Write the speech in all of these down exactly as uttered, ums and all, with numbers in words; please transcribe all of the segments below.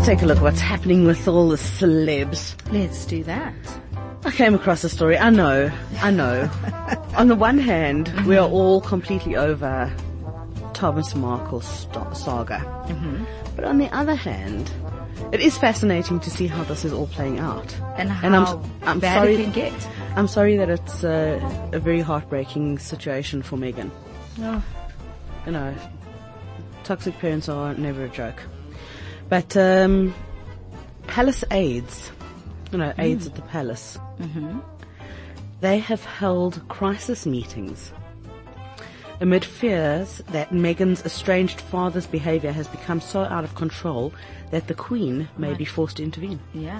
take a look at what's happening with all the celebs. Let's do that. I came across a story. I know, I know. On the one hand, mm-hmm. we are all completely over Thomas Markle's st- saga. Mm-hmm. But on the other hand, it is fascinating to see how this is all playing out. And how and I'm, I'm bad sorry, it can get. I'm sorry that it's uh, a very heartbreaking situation for Meghan. Oh. You know, toxic parents are never a joke. But um, Palace Aids, you know, Aids mm. at the Palace, mm-hmm. they have held crisis meetings amid fears that Meghan's estranged father's behavior has become so out of control that the Queen may right. be forced to intervene. Yeah.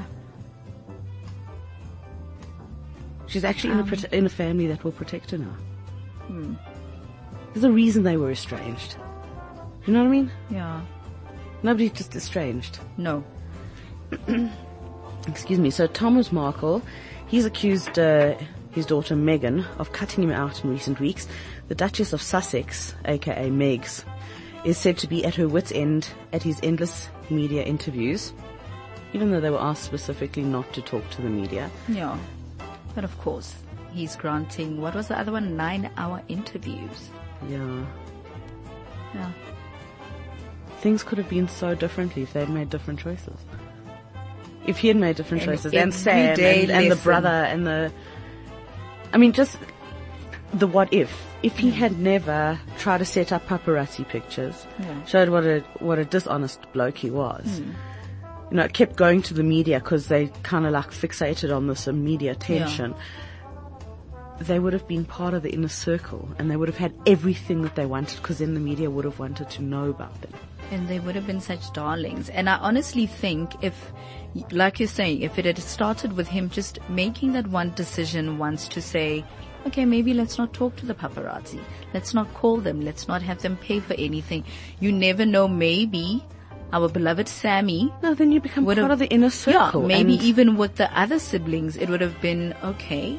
She's actually um, in, a prote- in a family that will protect her now. Hmm. There's a reason they were estranged. You know what I mean? Yeah. Nobody's just estranged. No. Excuse me. So Thomas Markle, he's accused uh, his daughter Meghan of cutting him out in recent weeks. The Duchess of Sussex, aka Megs, is said to be at her wit's end at his endless media interviews, even though they were asked specifically not to talk to the media. Yeah. But of course, he's granting, what was the other one? Nine hour interviews. Yeah. Yeah. Things could have been so differently if they'd made different choices. If he had made different and choices, and Sam, and, and the brother, and the... I mean, just the what if. If he mm. had never tried to set up paparazzi pictures, yeah. showed what a what a dishonest bloke he was, mm. you know, kept going to the media because they kind of like fixated on this media attention, yeah. they would have been part of the inner circle, and they would have had everything that they wanted, because then the media would have wanted to know about them. And they would have been such darlings. And I honestly think if, like you're saying, if it had started with him just making that one decision once to say, okay, maybe let's not talk to the paparazzi. Let's not call them. Let's not have them pay for anything. You never know, maybe our beloved Sammy. No, then you become part of the inner circle. Yeah, maybe even with the other siblings, it would have been, okay,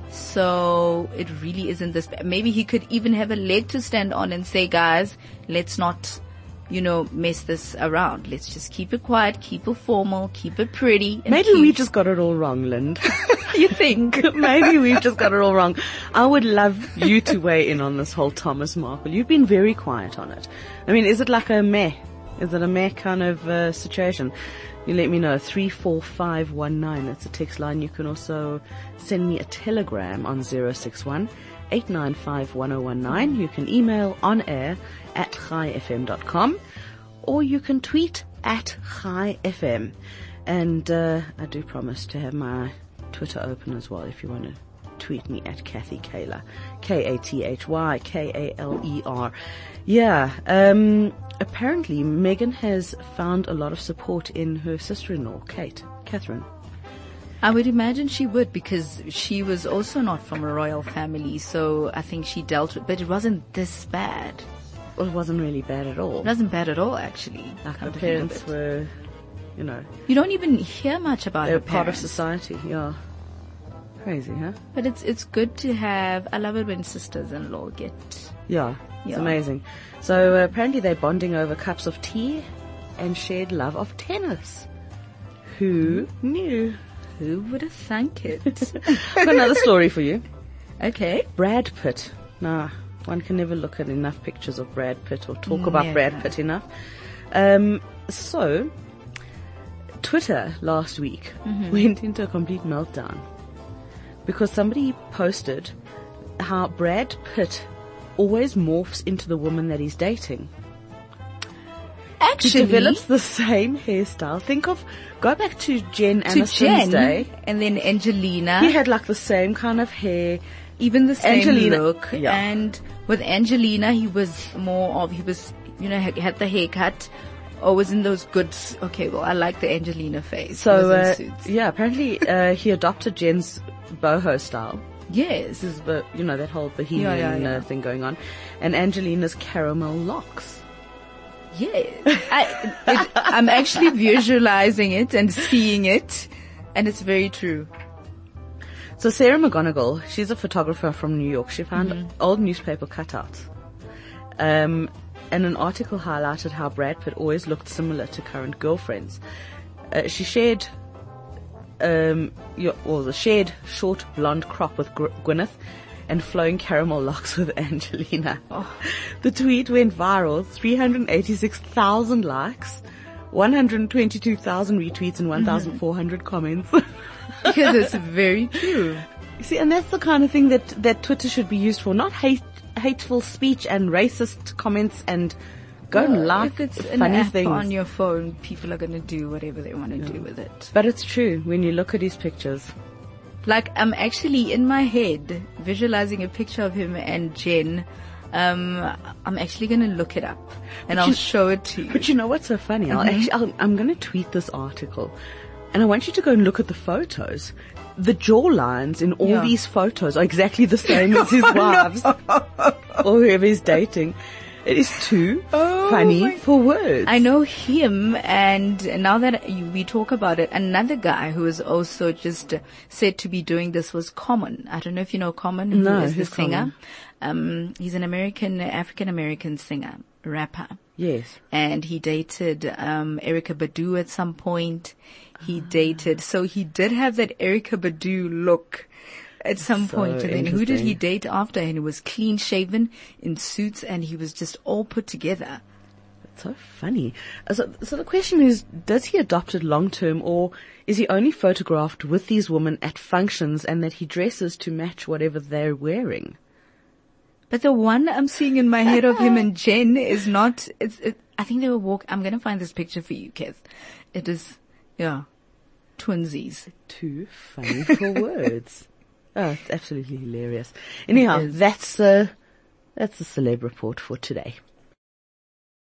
so it really isn't this bad. Maybe he could even have a leg to stand on and say, guys, let's not, you know, mess this around. Let's just keep it quiet, keep it formal, keep it pretty. And Maybe keep... we just got it all wrong, Lind. You think? Maybe we've just got it all wrong. I would love you to weigh in on this whole Thomas Markle. You've been very quiet on it. I mean, is it like a meh? Is it a meh kind of uh, situation? You let me know. three four five one nine. That's a text line. You can also send me a telegram on zero six one eight nine five one zero one nine. You can email on air at chai f m dot com, or you can tweet at chai f m. And uh, I do promise to have my Twitter open as well if you want to tweet me at Kathy Kaler. K A T H Y K A L E R. Yeah, um, apparently Meghan has found a lot of support in her sister-in-law, Kate, Catherine. I would imagine she would, because she was also not from a royal family, so I think she dealt with, but it wasn't this bad. Well, it wasn't really bad at all. It wasn't bad at all, actually. Like her parents were, you know. You don't even hear much about her parents. They're part of society, yeah. Crazy, huh? But it's it's good to have, I love it when sisters-in-law get... Yeah, it's yeah. amazing. So uh, apparently they're bonding over cups of tea and shared love of tennis. Who knew? Who would have thunk it? I've got another story for you. Okay. Brad Pitt. Nah, one can never look at enough pictures of Brad Pitt or talk never. about Brad Pitt enough. Um, so, Twitter last week mm-hmm. went into a complete meltdown because somebody posted how Brad Pitt always morphs into the woman that he's dating. Actually, he develops the same hairstyle. Think of, go back to Jen to Aniston's Jen, day. And then Angelina. He had like the same kind of hair. Even the same Angelina, look. Yeah. And with Angelina, he was more of, he was, you know, he had the haircut. Or was in those good, okay, well, I like the Angelina face. So, uh, yeah, apparently, uh, he adopted Jen's boho style. Yes. This is the, you know, that whole bohemian yeah, yeah, yeah. Uh, thing going on. And Angelina's caramel locks. Yeah. I, it, I'm actually visualizing it and seeing it, and it's very true. So Sarah McGonigal, she's a photographer from New York. She found mm-hmm. old newspaper cutouts. Um, and an article highlighted how Brad Pitt always looked similar to current girlfriends. Uh, she shared, um, your, or the shared short blonde crop with Gr- Gwyneth and flowing caramel locks with Angelina. Oh. The tweet went viral, three hundred eighty-six thousand likes, one hundred twenty-two thousand retweets and one thousand four hundred comments. Because it's very true. You see, and that's the kind of thing that, that Twitter should be used for, not hate, hateful speech and racist comments and go Well, and like if it's funny an app things. on your phone, people are going to do whatever they want to yeah. do with it. But it's true when you look at his pictures. Like, I'm actually in my head visualizing a picture of him and Jen. Um, I'm actually going to look it up and but I'll you, show it to you. But you know what's so funny? Mm-hmm. I'll actually, I'll, I'm going to tweet this article and I want you to go and look at the photos. The jawlines in all yeah. these photos are exactly the same as his wives or whoever he's dating. It is too oh funny for words. I know him, and now that we talk about it, another guy who is also just said to be doing this was Common. I don't know if you know Common, who no, is the who's singer. Um, he's an American, African-American singer, rapper. Yes. And he dated um Erykah Badu at some point. He dated, so he did have that Erykah Badu look at some so point. And then who did he date after? And he was clean shaven in suits and he was just all put together. That's so funny. So, so the question is, does he adopt it long term, or is he only photographed with these women at functions and that he dresses to match whatever they're wearing? But the one I'm seeing in my head of him and Jen is not, it's, it, I think they were walk, I'm going to find this picture for you, Keith. It is, yeah, twinsies. Too funny for words. Oh, it's absolutely hilarious. Anyhow, that's, uh, that's the celeb report for today.